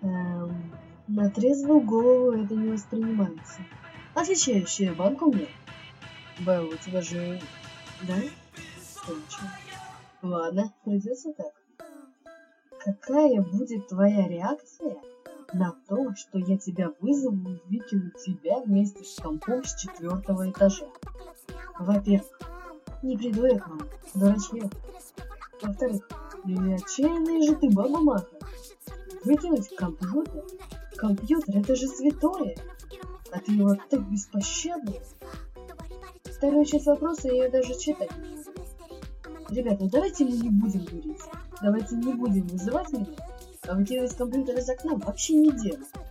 На трезвую голову это не воспринимается. Отвечающая банку мне. Белл, у тебя же... Да? Точно. Ладно, придется так. Какая будет твоя реакция на то, что я тебя вызову и выкину тебя вместе с компом с 4-го этажа? Во-первых, не приду я к вам, дурачье. Во-вторых, не отчаянная же ты баба Маха. Выкинуть компьютер? Компьютер это же святое. А ты его так беспощадно. Вторую часть вопроса я даже читать не буду. Ребята, давайте мы не будем дурить. Давайте не будем вызывать меня, а выкидывать компьютер из окна вообще не делать.